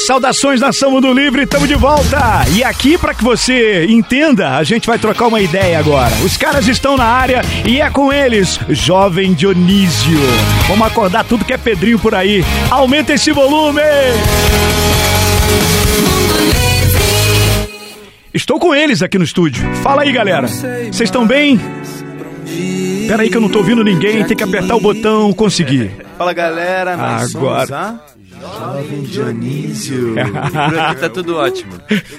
Saudações, nação Mundo Livre, estamos de volta. E aqui, para que você entenda, a gente vai trocar uma ideia agora. Os caras estão na área e é com eles, Jovem Dionísio. Vamos acordar tudo que é Pedrinho por aí. Aumenta esse volume! Estou com eles aqui no estúdio. Fala aí, galera. Vocês estão bem? Pera aí que eu não tô ouvindo ninguém, tem que apertar o botão, conseguir. Fala, galera, nós agora somos a Jovem Dionísio. Por aqui tá tudo ótimo.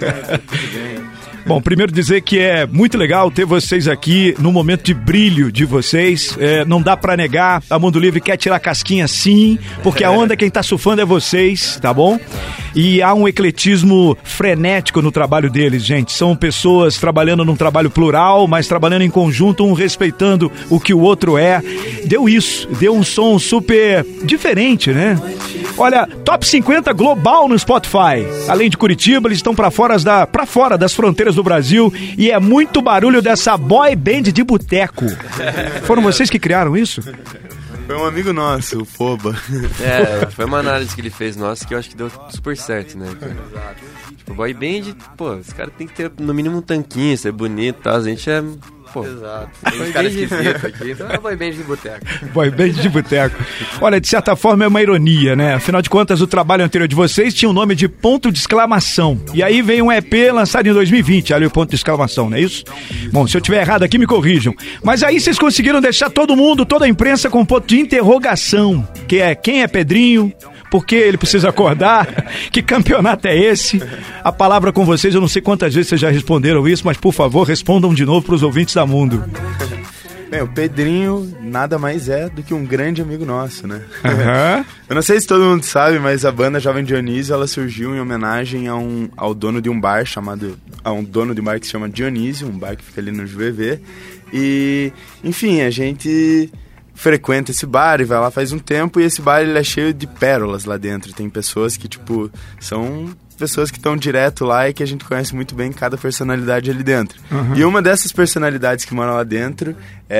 Bom, primeiro dizer que é muito legal ter vocês aqui no momento de brilho de vocês. Não dá pra negar, a Mundo Livre quer tirar casquinha sim, porque a onda quem tá surfando é vocês, tá bom? E há um ecletismo frenético no trabalho deles, gente. São pessoas trabalhando num trabalho plural, mas trabalhando em conjunto, um respeitando o que o outro é. Deu isso, deu um som super diferente, né? Olha, Top 50 global no Spotify. Além de Curitiba, eles estão pra fora das fronteiras do Brasil e é muito barulho dessa boy band de boteco. Foram vocês que criaram isso? Foi um amigo nosso, o Foba. Foi uma análise que ele fez nossa que eu acho que deu super certo, né? Tipo, boy band, pô, os caras tem que ter no mínimo um tanquinho, ser bonito e tal, a gente é... Pô. Exato. Tem uns caras esquisitos aqui, então é boy band de boteco. Boy band de boteco. Olha, de certa forma é uma ironia, né? Afinal de contas, o trabalho anterior de vocês tinha o nome de Ponto de Exclamação. E aí veio um EP lançado em 2020, ali o Ponto de Exclamação, não é isso? Bom, se eu tiver errado aqui, me corrijam. Mas aí vocês conseguiram deixar todo mundo, toda a imprensa com um ponto de interrogação, que é quem é Pedrinho, por que ele precisa acordar, que campeonato é esse? A palavra com vocês, eu não sei quantas vezes vocês já responderam isso, mas por favor, respondam de novo para os ouvintes da Mundo. Bem, o Pedrinho nada mais é do que um grande amigo nosso, né? Uhum. Eu não sei se todo mundo sabe, mas a banda Jovem Dionísio, ela surgiu em homenagem ao dono de um bar a um dono de um bar que se chama Dionísio, um bar que fica ali no Juevê. E, enfim, a gente frequenta esse bar e vai lá faz um tempo, e esse bar ele é cheio de pérolas lá dentro. Tem pessoas que, tipo, são pessoas que estão direto lá e que a gente conhece muito bem cada personalidade ali dentro. Uhum. E uma dessas personalidades que mora lá dentro,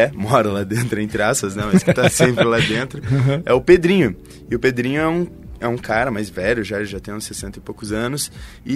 entre aspas, né, mas que tá sempre lá dentro, é o Pedrinho. E o Pedrinho é um cara mais velho, ele já tem uns 60 e poucos anos,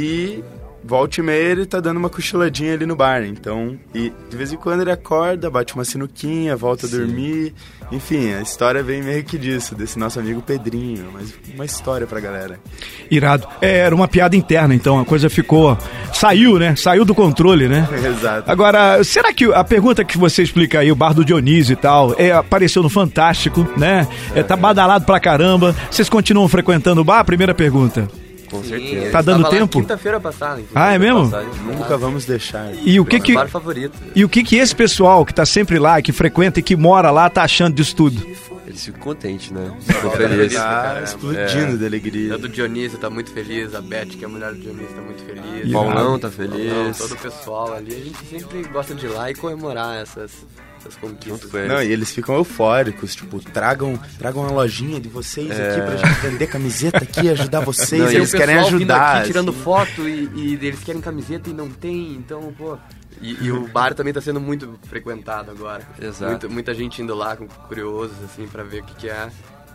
e volta e meia ele tá dando uma cochiladinha ali no bar, então, e de vez em quando ele acorda, bate uma sinuquinha, volta a dormir, enfim, a história vem meio que disso, desse nosso amigo Pedrinho, mas uma história pra galera. Irado. Era uma piada interna, então, a coisa saiu, né? Saiu do controle, né? Exato. Agora, será que a pergunta que você explica aí, o bar do Dionísio e tal, apareceu no Fantástico, né? Tá badalado pra caramba, vocês continuam frequentando o bar? Primeira pergunta. Com certeza. Tá dando tempo? Quinta-feira passada. É mesmo? Nunca vamos deixar. E o que bar favorito. E o que esse pessoal que tá sempre lá, que frequenta e que mora lá, tá achando disso tudo? Eles ficam contentes, né? Ficam felizes. Tá explodindo de alegria. O do Dionísio tá muito feliz, a Beth, que é a mulher do Dionísio, tá muito feliz. O Paulão tá feliz. Todo o pessoal ali, a gente sempre gosta de ir lá e comemorar essas conquistas. Não, e eles ficam eufóricos, tipo, tragam a lojinha de vocês aqui pra gente vender camiseta aqui, ajudar vocês. Não, eles querem ajudar. Aqui, tirando foto e eles querem camiseta e não tem, então, pô. E o bar também tá sendo muito frequentado agora. Exato. Muita gente indo lá com curiosos, assim, pra ver o que é.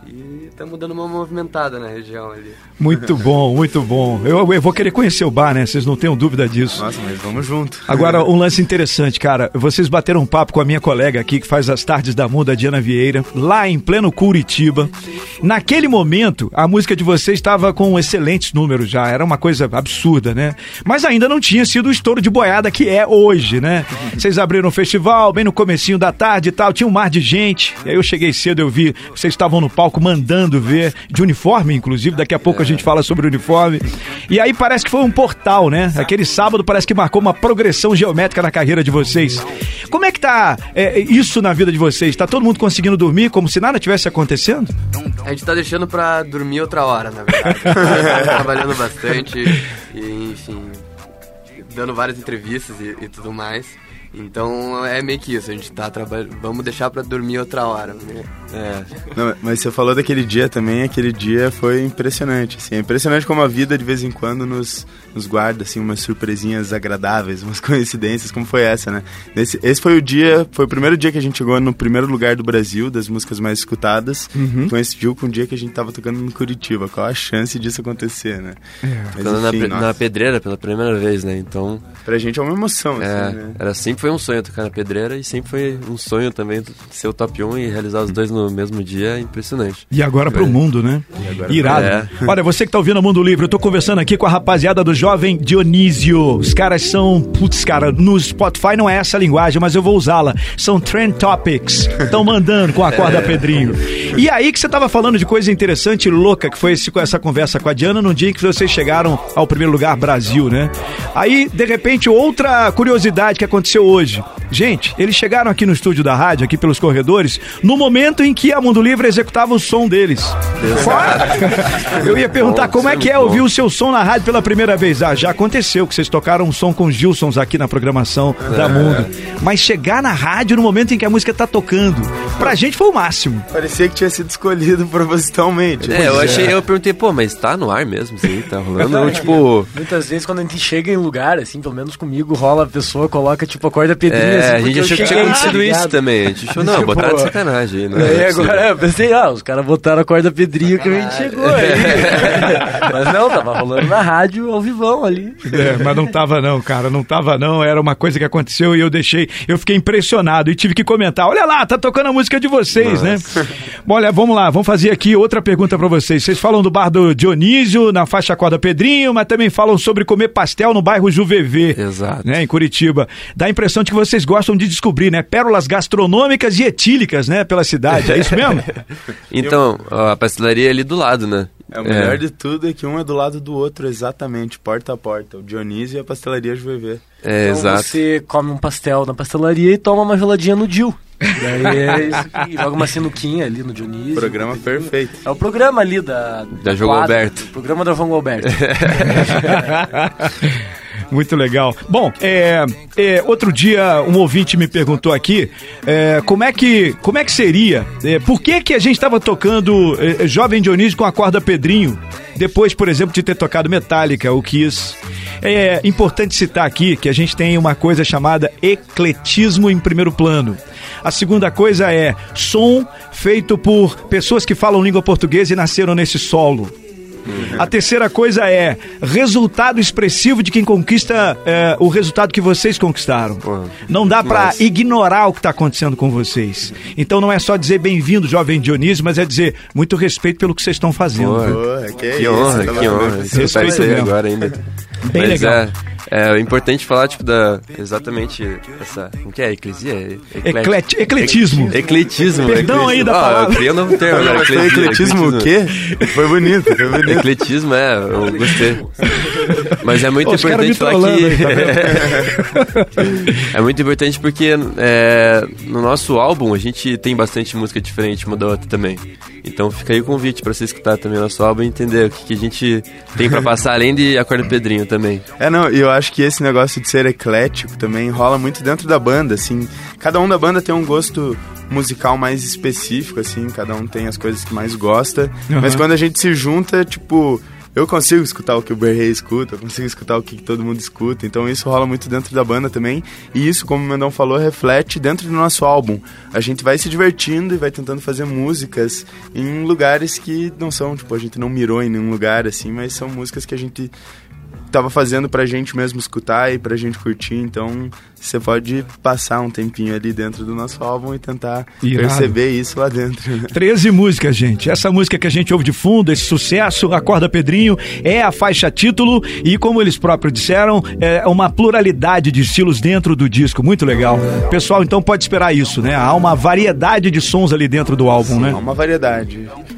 E estamos dando uma movimentada na região ali. Muito bom, muito bom. Eu vou querer conhecer o bar, né? Vocês não tenham dúvida disso. Nossa, mas vamos junto. Agora, um lance interessante, cara. Vocês bateram um papo com a minha colega aqui, que faz as tardes da Mundo, a Diana Vieira, lá em pleno Curitiba. Naquele momento, a música de vocês estava com excelentes números já. Era uma coisa absurda, né? Mas ainda não tinha sido o estouro de boiada que é hoje, né? Vocês abriram o festival, bem no comecinho da tarde e tal. Tinha um mar de gente. E aí eu cheguei cedo, eu vi, vocês estavam no palco mandando ver, de uniforme, inclusive, daqui a pouco a gente fala sobre o uniforme. E aí parece que foi um portal, né? Aquele sábado parece que marcou uma progressão geométrica na carreira de vocês. Como é que tá isso na vida de vocês? Tá todo mundo conseguindo dormir como se nada tivesse acontecendo? A gente tá deixando pra dormir outra hora, na verdade. Trabalhando bastante e, enfim, dando várias entrevistas e tudo mais. Então é meio que isso, a gente tá trabalhando, vamos deixar pra dormir outra hora. Não, mas você falou daquele dia também, aquele dia foi impressionante, assim, é impressionante como a vida de vez em quando nos guarda, assim, umas surpresinhas agradáveis, umas coincidências, como foi essa, né? Esse foi o primeiro dia que a gente chegou no primeiro lugar do Brasil, das músicas mais escutadas, coincidiu com o dia que a gente tava tocando no Curitiba, qual a chance disso acontecer, né? Tocando na Pedreira pela primeira vez, né, então... Pra gente é uma emoção, assim, né? Sempre foi um sonho tocar na Pedreira e sempre foi um sonho também ser o top 1 e realizar os dois no mesmo dia, é impressionante. E agora pro mundo, né? Irado. Olha, você que tá ouvindo o Mundo Livre, eu tô conversando aqui com a rapaziada do Jovem Dionísio. Os caras são... Putz, cara, no Spotify não é essa a linguagem, mas eu vou usá-la. São Trend Topics. Estão mandando com a corda Pedrinho. E aí que você tava falando de coisa interessante e louca, que foi essa conversa com a Diana no dia em que vocês chegaram ao primeiro lugar Brasil, né? Aí, de repente, outra curiosidade que aconteceu hoje. Gente, eles chegaram aqui no estúdio da rádio, aqui pelos corredores, no momento em que a Mundo Livre executava o som deles. Eu ia perguntar como é que é ouvir o seu som na rádio pela primeira vez. Já aconteceu que vocês tocaram um som com os Gilsons aqui na programação da Mundo. Mas chegar na rádio no momento em que a música tá tocando, pra gente foi o máximo. Parecia que tinha sido escolhido propositalmente. Eu perguntei, mas tá no ar mesmo isso aí? Tá rolando? Tipo... Muitas vezes quando a gente chega em lugar, assim, pelo menos comigo, rola a pessoa, coloca tipo a corda Pedrinho. Assim, a gente achou que tinha acontecido isso também. A gente achou, não, botaram de sacanagem aí, né? E agora eu pensei, os caras botaram a corda Pedrinho que a gente chegou aí. Mas não, tava rolando na rádio ao vivão ali. Mas não tava não, cara, não tava não, era uma coisa que aconteceu e eu fiquei impressionado e tive que comentar, olha lá, tá tocando a música de vocês, né? Bom, olha, vamos lá, vamos fazer aqui outra pergunta pra vocês. Vocês falam do bar do Dionísio, na faixa corda Pedrinho, mas também falam sobre comer pastel no bairro Juvevê. Exato. Né, em Curitiba. Dá a impressão de que vocês gostam de descobrir, né, pérolas gastronômicas e etílicas, né, pela cidade, é isso mesmo? Então, a pastelaria é ali do lado, né? O melhor de tudo é que um é do lado do outro, exatamente, porta a porta. O Dionísio e a pastelaria Juvevê. Então exato. Você come um pastel na pastelaria e toma uma geladinha no Dil. Daí é isso aqui, joga uma sinuquinha ali no Dionísio. Programa perfeito. É o programa ali da João Alberto. O programa da João Alberto. Muito legal. Bom, outro dia um ouvinte me perguntou aqui como é que seria, por que a gente estava tocando Jovem Dionísio com a corda Pedrinho, depois, por exemplo, de ter tocado Metallica, o Kiss. É importante citar aqui que a gente tem uma coisa chamada ecletismo em primeiro plano. A segunda coisa é som feito por pessoas que falam língua portuguesa e nasceram nesse solo. A terceira coisa é resultado expressivo de quem conquista o resultado que vocês conquistaram. Não dá pra ignorar o que tá acontecendo com vocês. Então não é só dizer bem-vindo, Jovem Dionísio, mas é dizer muito respeito pelo que vocês estão fazendo. Que honra. Respeito mesmo. Agora ainda. Bem legal. É importante falar, tipo, exatamente essa... Como que é? Eclesia? Ecletismo. Ecletismo. Perdão aí da palavra. Eu criei um novo termo agora. Ecletismo o quê? Foi bonito. Ecletismo, eu gostei. Mas é muito importante falar que... É muito importante porque no nosso álbum a gente tem bastante música diferente uma da outra também. Então fica aí o convite pra você escutar também o nosso álbum e entender o que a gente tem pra passar, além de a corda Pedrinho também. E eu acho que esse negócio de ser eclético também rola muito dentro da banda, assim. Cada um da banda tem um gosto musical mais específico, assim, cada um tem as coisas que mais gosta. Mas quando a gente se junta, tipo... Eu consigo escutar o que o Berrey escuta, eu consigo escutar o que todo mundo escuta, então isso rola muito dentro da banda também, e isso, como o Mendão falou, reflete dentro do nosso álbum. A gente vai se divertindo e vai tentando fazer músicas em lugares que não são, tipo, a gente não mirou em nenhum lugar, assim, mas são músicas que a gente tava fazendo pra gente mesmo escutar e pra gente curtir, então você pode passar um tempinho ali dentro do nosso álbum e tentar perceber isso lá dentro. 13 músicas, gente. Essa música que a gente ouve de fundo, esse sucesso, a corda Pedrinho, é a faixa título e, como eles próprios disseram, é uma pluralidade de estilos dentro do disco, muito legal. Pessoal, então pode esperar isso, né? Há uma variedade de sons ali dentro do álbum, né? Há uma variedade.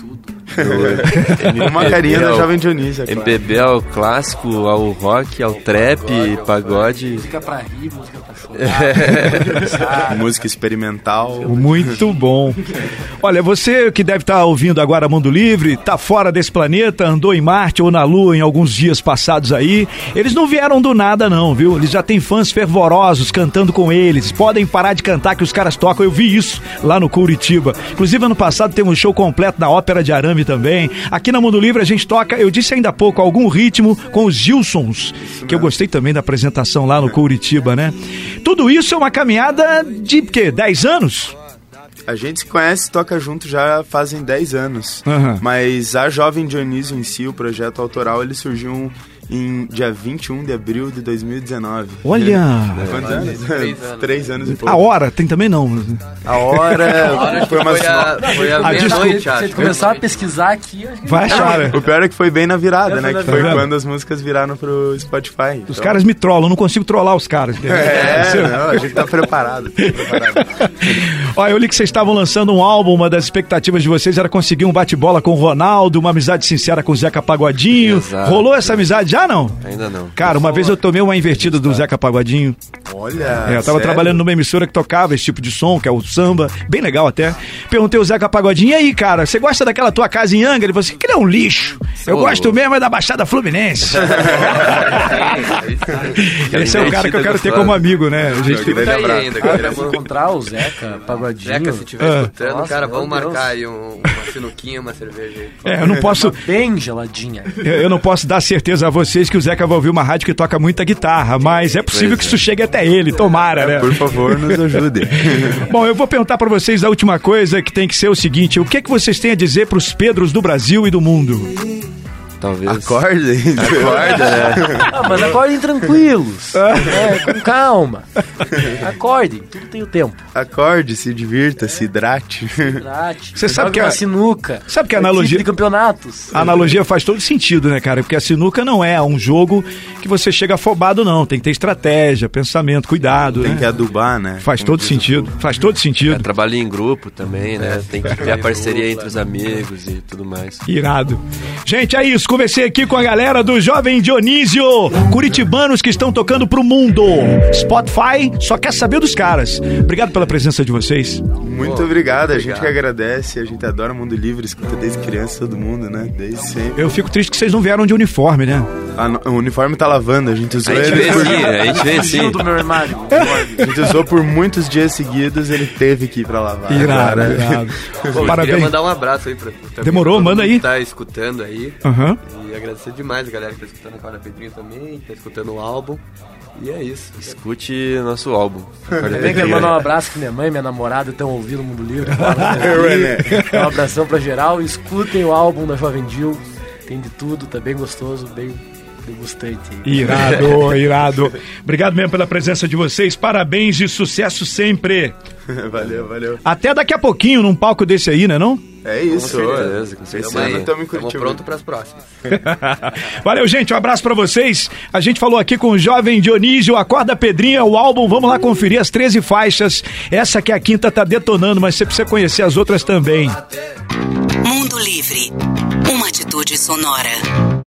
Uma carinha da Jovem Dionísio, claro. MPB ao clássico, ao rock, ao trap, pagode. Música pra rir, música pra chorar. Música experimental. Muito bom. Olha, você que deve estar ouvindo agora Mundo Livre, tá fora desse planeta, andou em Marte ou na Lua em alguns dias passados aí, eles não vieram do nada não, viu? Eles já têm fãs fervorosos cantando com eles, podem parar de cantar que os caras tocam, eu vi isso lá no Curitiba. Inclusive ano passado teve um show completo na Ópera de Arame também. Aqui na Mundo Livre a gente toca, eu disse ainda há pouco, algum ritmo com os Gilsons, que eu gostei também da apresentação lá no Curitiba, né? Tudo isso é uma caminhada de, quê? 10 anos? A gente se conhece e toca junto já fazem 10 anos. Uhum. Mas a Jovem Dionísio em si, o projeto autoral, ele surgiu em dia 21 de abril de 2019. Olha! Quantos anos? 3 anos e pouco. A hora, tem também não. A hora foi umas... Foi a meia-noite, Se a gente começar a pesquisar aqui... Acho que Vai achar, né? O pior é que foi bem na virada, né? Que foi virada. quando as músicas viraram pro Spotify. Os caras me trollam, eu não consigo trollar os caras. Não, a gente tá preparado. Olha, eu li que vocês estavam lançando um álbum, uma das expectativas de vocês era conseguir um bate-bola com o Ronaldo, uma amizade sincera com o Zeca Pagodinho. Exato. Rolou essa amizade já, não? Ainda não. Cara, uma vez eu tomei uma invertida do Zeca Pagodinho. Olha, Eu tava sério? trabalhando numa emissora que tocava esse tipo de som, que é o samba, bem legal até. Perguntei ao Zeca Pagodinho, e aí, cara, você gosta daquela tua casa em Angra? Ele falou assim, que ele é um lixo. Eu gosto mesmo é da Baixada Fluminense. Esse é o cara que eu quero ter como amigo, né? A gente Tá aí ainda, eu cara. vou encontrar o Zeca Pagodinho. Zeca, se estiver escutando, Nossa, cara, meu vamos Deus. marcar aí uma sinuquinha, uma cerveja aí. eu não posso... Bem geladinha. Eu não posso dar certeza a vocês que o Zeca vai ouvir uma rádio que toca muita guitarra, mas é possível que isso chegue até ele, tomara, né? Por favor, nos ajude. Bom, eu vou perguntar pra vocês a última coisa, que tem que ser o seguinte, o que vocês têm a dizer pros Pedros do Brasil e do mundo? Talvez. Acordem. Acorda, né? Ah, mas acordem tranquilos. Com calma. Acordem, tudo tem o tempo. Acorde, se divirta, se hidrate. Você sabe Jogue que uma sinuca. sabe que a Participe analogia- de campeonatos. A analogia faz todo sentido, né, cara? Porque a sinuca não é um jogo que você chega afobado, não. Tem que ter estratégia, pensamento, cuidado, Tem né? que adubar, né? Faz Como todo diz sentido. Faz todo sentido. Trabalho em grupo também, né? Tem que ter a parceria entre os amigos e tudo mais. Irado. Gente, é isso. Conversei aqui com a galera do Jovem Dionísio, curitibanos que estão tocando pro mundo. Spotify só quer saber dos caras. Obrigado pela presença de vocês. Muito obrigado, a gente que agradece, a gente adora Mundo Livre, escuta desde criança todo mundo, né? Desde sempre. Eu fico triste que vocês não vieram de uniforme, né? O uniforme tá lavando, a gente usou A gente ele vê sim, a gente vê sim. Fugiu do meu armário. A gente usou por muitos dias seguidos, ele teve que ir pra lavar. Irado, Agora- irado. Pô, eu queria Parabéns. mandar um abraço aí pra Demorou, todo manda mundo aí. que tá escutando aí. Aham. E agradecer demais a galera que tá escutando a Corda Pedrinho também, que tá escutando o álbum. E é isso. Escute nosso álbum. Acorda Também quero Pedrinho. mandar um abraço que minha mãe e minha namorada estão ouvindo o Mundo Livre. Um abração pra geral. Escutem o álbum da Jovem Dil. Tem de tudo, tá bem gostoso, bem degustante. Irado, irado. Obrigado mesmo pela presença de vocês. Parabéns e sucesso sempre. Valeu, valeu. Até daqui a pouquinho num palco desse aí, né não? É isso. Com certeza, com Esse certeza. ano estamos em Estamos Curitiba. prontos pras próximas. Valeu, gente. Um abraço pra vocês. A gente falou aqui com o Jovem Dionísio, Acorda Pedrinha, o álbum. Vamos lá conferir as 13 faixas. Essa que é a quinta tá detonando, mas você precisa conhecer as outras também. Mundo Livre. Uma atitude sonora.